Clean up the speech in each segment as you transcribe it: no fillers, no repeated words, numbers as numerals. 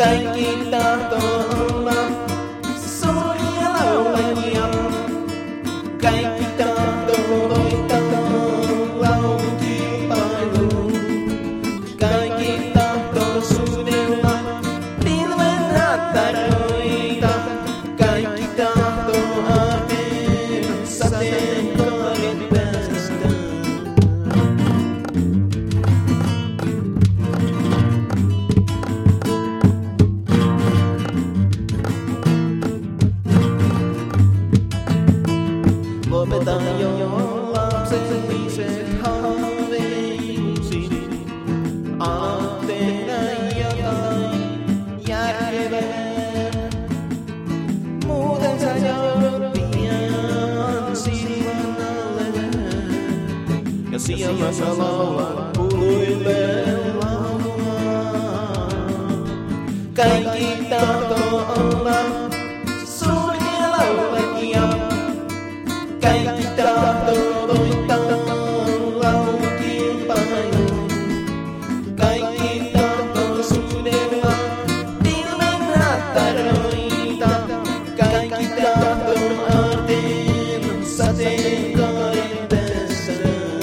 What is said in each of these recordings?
Kaikki tahtoo olla suuria laulajia. Kaikki tahtoo voittaa laulukilpailun. Kaikki tahtoo suudella pilven rattaroita. Kaikki tahtoo aarteen sateenkaarin päästä. Lopeta jo lapselliset haaveilusi. Ala tehdä jotain järkevää. Muuten sä joudut pian silmän alle. Ja siellä sä laulat huluille laulua. Kaikki tahtoo olla suuria laulajia. Kaikki tahtoo voittaa laulukilpailun. Kaikki tahtoo suudella pilven rattaroita. Kaikki tahtoo aarteen sateenkaarin päässä.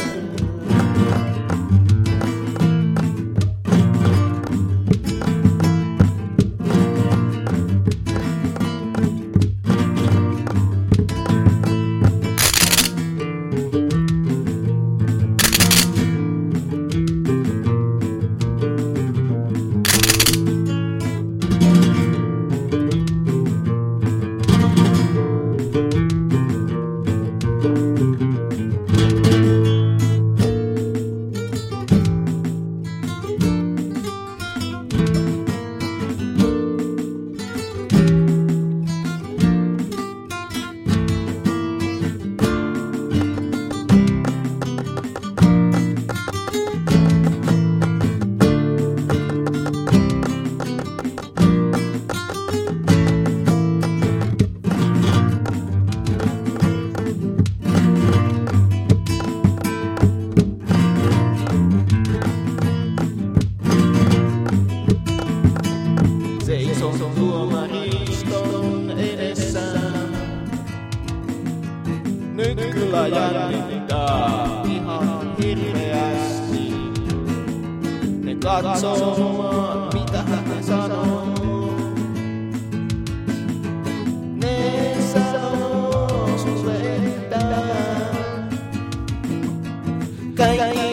Seison tuomariston edessä. Nyt kyllä jännittää ihan hirveästi. Ne katsoo, mitä hän sanoo. Ne sanoo sulle, että kaikki